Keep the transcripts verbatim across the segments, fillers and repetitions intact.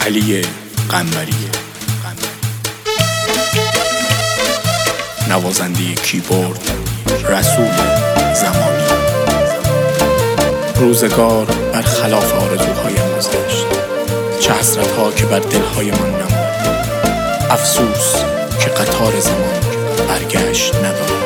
علی قنبری، نوازنده کیبورد رسول زمانی. روزگار برخلاف آرزوهایم گذشت، چه حسرت‌ها که بر دل‌هایمان نمود. افسوس که قطار زمان برگشت ندارد.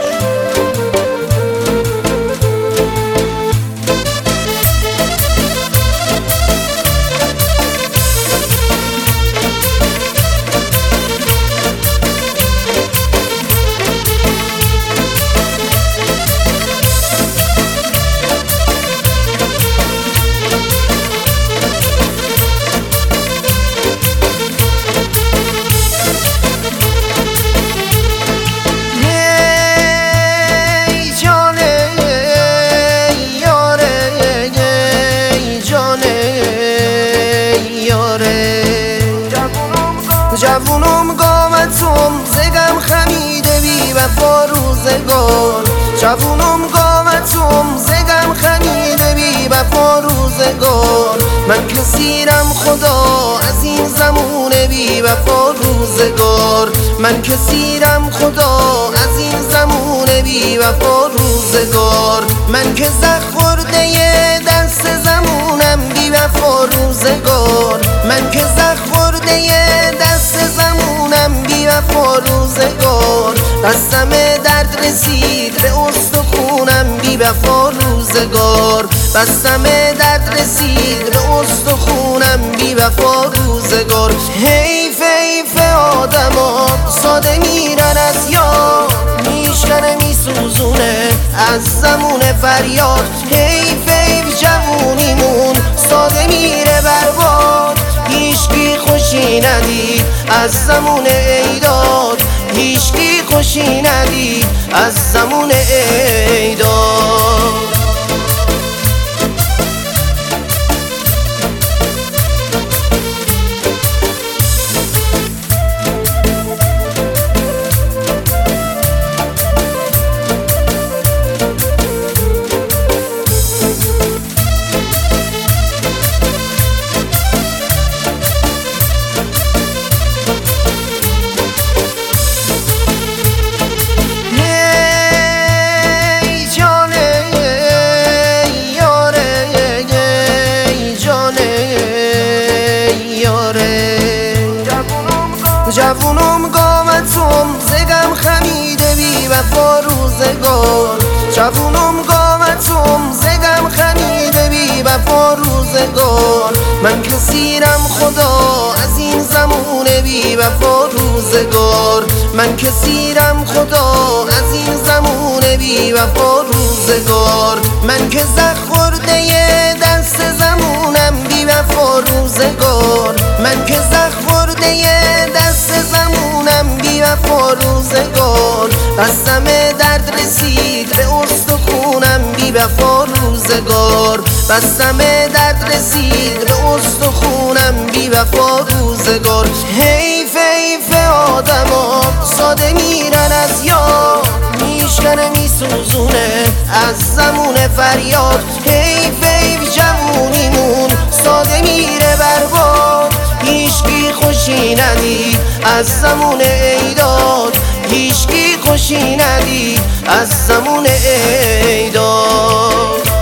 جوونم گامتم زگم خمیده بی وفا روزگار. جوونم گامتم زگم خمیده بی وفا روزگار. من کسیرم خدا از این زمونه بی وفا روزگار. من کسیرم خدا از این زمونه بی وفا روزگار. من که زخ خورده دست زمونم بی وفا روزگار. من که زخ خورده دست زمونم بی وفا روزگار. دستم درد رسید به استخونم بی وفا روزگار. دستم درد رسید به استخونم بی وفا روزگار. حیف حیف آدما ساده میرن از یاد، میشکنه میسوزونه از زمون فریاد. حیف حیف جوونیمون ساده میره برباد، هیچکی خوشی ندید از زمون ایداد. هیچکی خوشی ندید از زمون ایداد. جوونم گامتم زگم خمیده بی وفا روزگار. جوونم گامتم زگم خمیده بی وفا روزگار. من کسیرم خدا از این زمونه بی وفا روزگار. من کسیرم خدا از این زمونه بی وفا روزگار. من که زخ خورده دست زمونم بی وفا روزگار. من که زخ خورده دست زمونم بی وفا روزگار. دستم درد رسید به استخونم بی وفا روزگار. دستم درد رسید به استخونم بی وفا روزگار. حیف حیف آدما ساده میرن از یاد، میشکنه میسوزونه از زمون فریاد. حیف حیف جوونیمون ساده میره برباد، هیچکی خوشی ندید از زمون ایداد. هیچکی خوشی ندید از زمون ایداد.